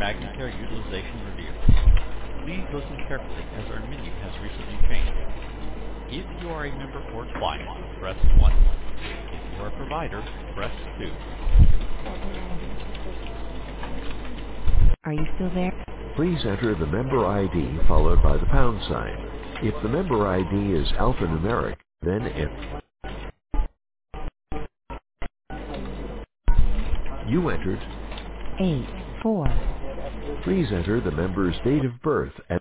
MagnaCare Utilization Review. Please listen carefully as our menu has recently changed. If you are a member or client, press 1. If you are a provider, press 2. Are you still there? Please enter the member ID followed by the pound sign. If the member ID is alphanumeric, then you entered. 8-4. Please enter the member's date of birth and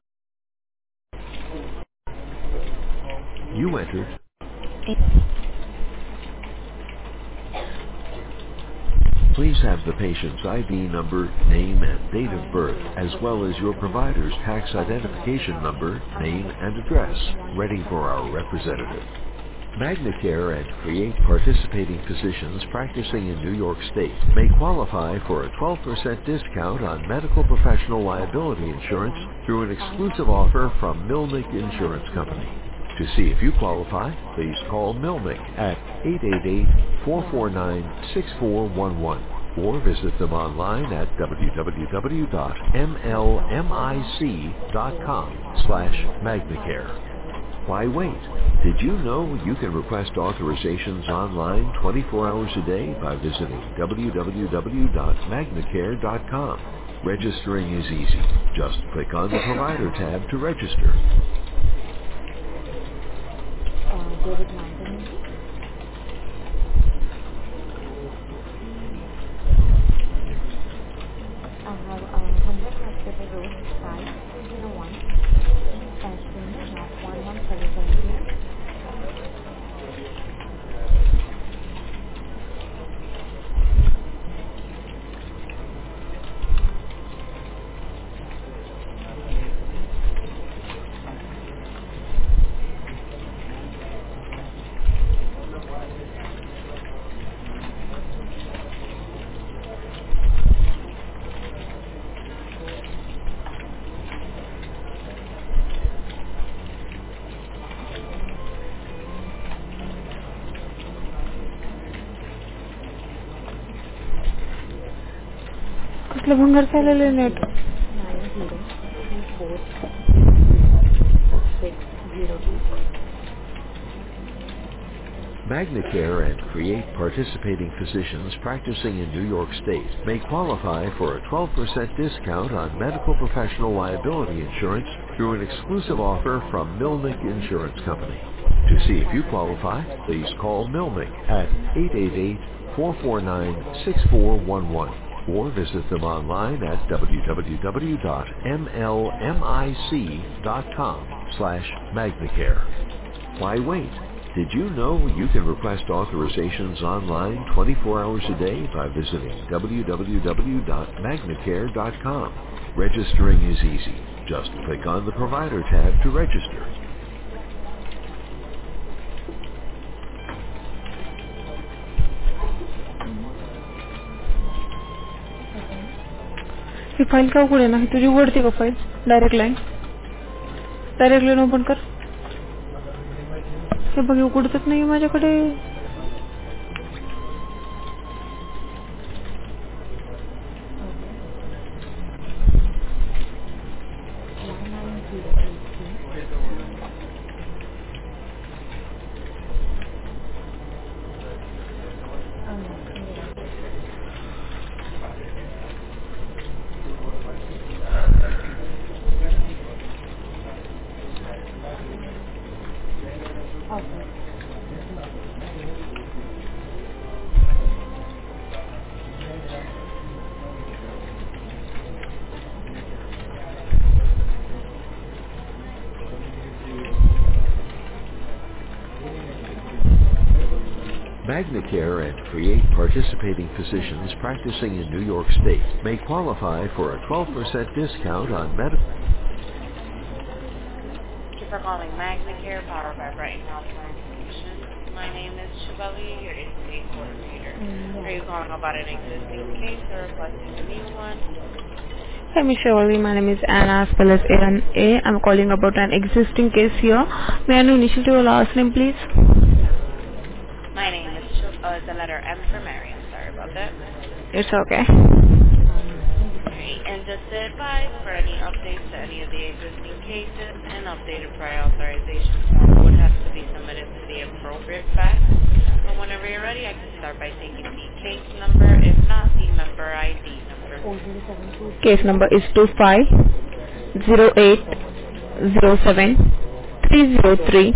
you entered. Please have the patient's ID number, name, and date of birth, as well as your provider's tax identification number, name, and address, ready for our representative. MagnaCare and Create participating physicians practicing in New York State may qualify for a 12% discount on medical professional liability insurance through an exclusive offer from Milnick Insurance Company. To see if you qualify, please call Milnick at 888-449-6411 or visit them online at www.mlmic.com/MagnaCare. Why wait? Did you know you can request authorizations online 24 hours a day by visiting www.magnacare.com? Registering is easy. Just click on the Provider tab to register. David Mountain. I have 100 Hospital Road, 5201, Pennsylvania, 11770. कसलं भंगार चाललेलं net 90342602. MagnaCare and Create participating physicians practicing in New York State may qualify for a 12% discount on medical professional liability insurance through an exclusive offer from Milnick Insurance Company. To see if you qualify, please call Milnick at 888-449-6411 or visit them online at www.mlmic.com/MagnaCare. Why wait? Did you know you can request authorizations online 24 hours a day by visiting www.magnacare.com? Registering is easy. Just click on the Provider tab to register. ही file का उघडे ना? तुझी उघडते का file? Direct line open कर. हे बघ उघडतच नाही माझ्याकडे. MagnaCare and Create participating physicians practicing in New York State may qualify for a 12% discount on medical. Thank you for calling MagnaCare, powered by Brighton Health Plan Solutions. My name is Chevalier, your intake coordinator. Are you calling about an existing case or requesting a new one? Hi, Miss Shirley. My name is Anna, spelled as A-N-A. I'm calling about an existing case here. May I know initial to your last name, please? My name is the letter M for Mary. I'm sorry about that. It's okay. Alright, Alright, and just to advise, for any updates to any of the existing cases, an updated prior authorization form would have to be submitted to the appropriate fax. But whenever you're ready, I can start by taking the case number, if not the member ID number. 4072. Case number is 250807 303.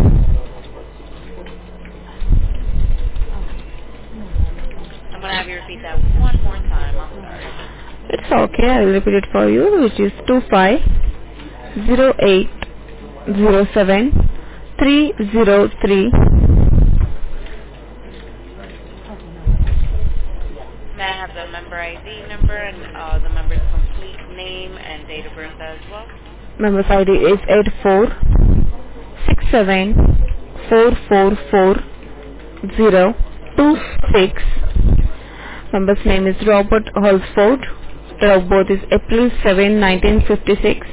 I'm going to have you repeat that one more time. I'm sorry. It's okay, I will repeat it for you, which is 250807 303. Okay, no. May I have the member ID number and the member's complete name and date of birth as well? Member's ID is 8467444026. Member's name is Robert Holsford. Date of birth is April 7, 1956.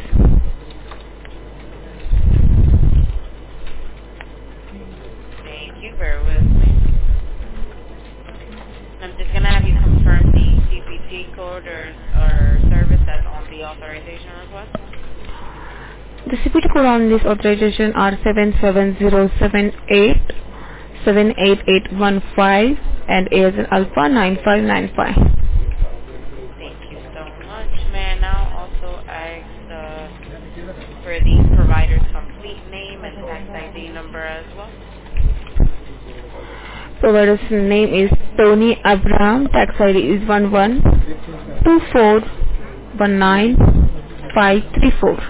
Thank you. Bear with me. I'm just going to have you confirm the CPT code or service that's on the authorization request. The CPT code on this authorization are 77078 78815 and A as in Alpha 9595. Thank you so much. May I now also ask for the provider's complete name and tax ID number as well? Provider's name is Tony Abraham. Tax ID is 112419534.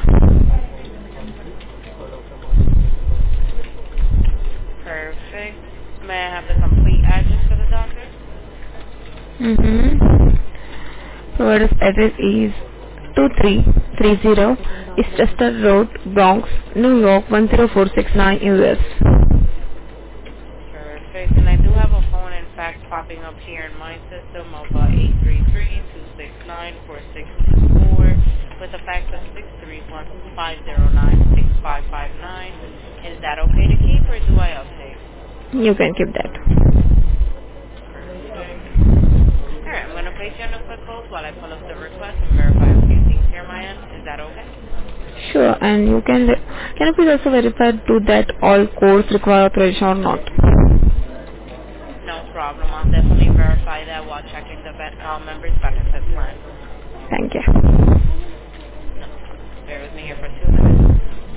Perfect. May I have the complete address for the doctor? Provider's address is 2330 Eastchester Road, Bronx, New York 10469 US. Perfect. And I do have a phone, in fact, popping up here in my system of 833-269-4624 with a fax of 631-509-6559. Is that okay to keep or do I update? You can keep that. Perfect. Alright, I'm going to place you on a quick hold while I pull up the request and verify a few things here on my end. Is that okay? Sure, and you can you please also verify to that all codes require authorization or not? No problem. I'll definitely verify that while checking the member's benefit plan. Thank you. No problem. Bear with me here for 2 minutes.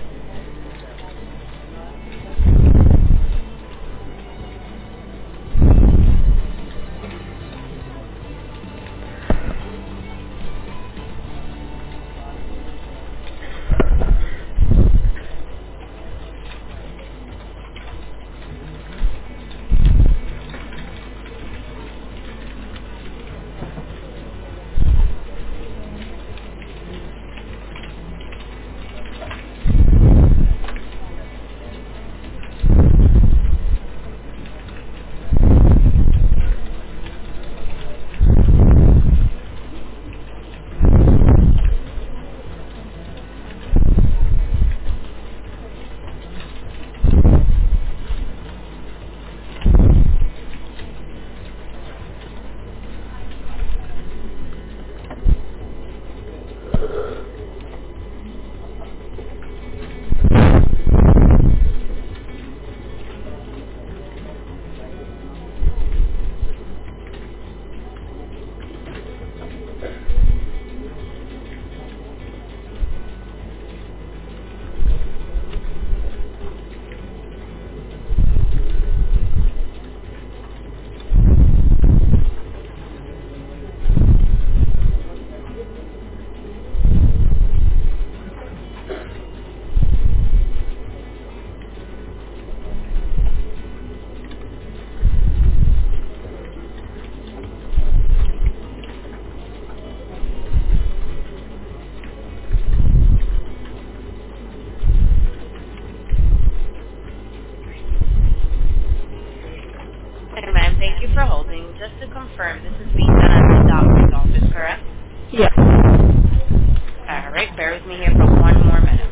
Hey, ma'am, thank you for holding. Just to confirm, this is being done at the doctor's office, correct? Yeah. All right, bear with me here for 1 more minute.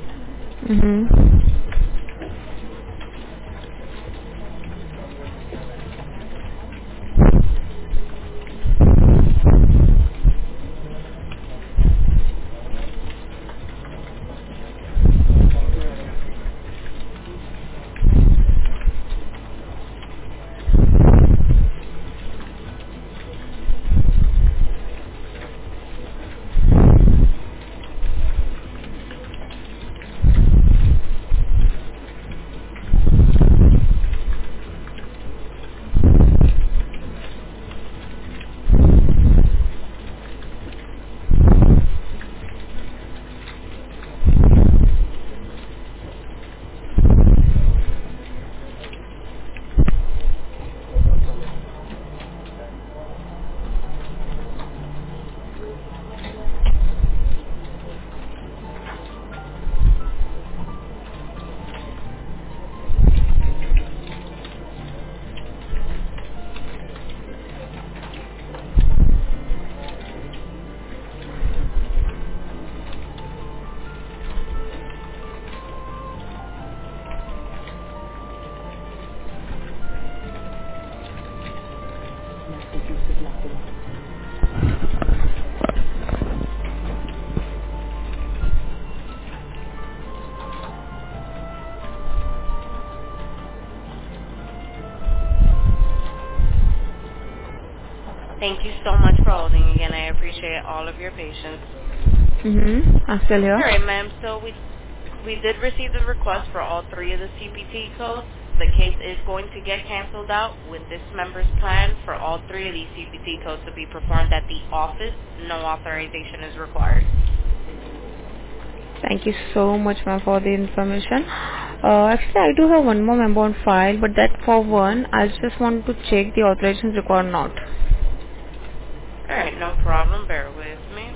Thank you so much for holding again. I appreciate all of your patience. I'm still here. All right, ma'am. So we did receive the request for all three of the CPT codes. The case is going to get canceled out with this member's plan for all three of these CPT codes to be performed at the office. No authorization is required. Thank you so much, ma'am, for the information. Actually, I do have one more member on file, but that for one, I just want to check the authorization is required or not. All right, no problem. Bear with me.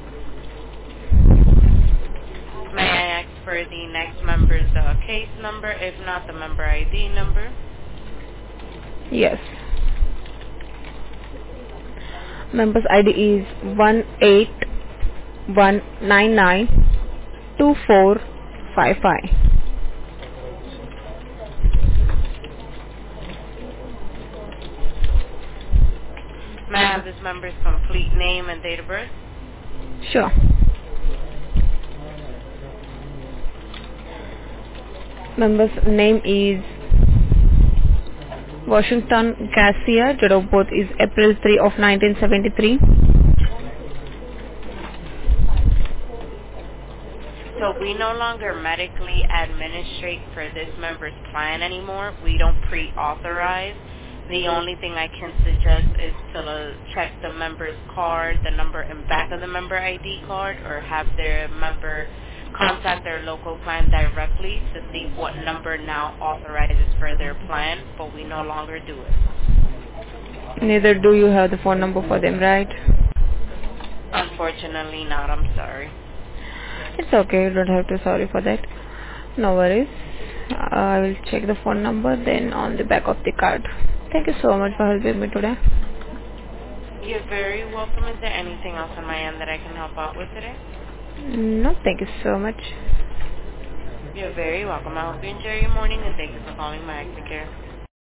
May I ask for the next member's case number, if not the member ID number? Yes. Member's ID is 181992455. May I have this member's complete name and date of birth? Sure. Member's name is Washington Garcia. Date of birth is April 3 of 1973. So we no longer medically administrate for this member's plan anymore. We don't pre-authorize. The only thing I can suggest is to check the member's card, the number and back of the member ID card, or have their member contact their local plan directly to see what number now authorizes for their plan, but we no longer do it. Neither do you have the phone number for them, right? Unfortunately not, I'm sorry. It's okay, you don't have to sorry for that. No worries. I will check the phone number then on the back of the card. Thank you so much for helping me today. You're very welcome. Is there anything else on my end that I can help out with today? No, thank you so much. You're very welcome. I hope you enjoy your morning and thank you for calling my Care.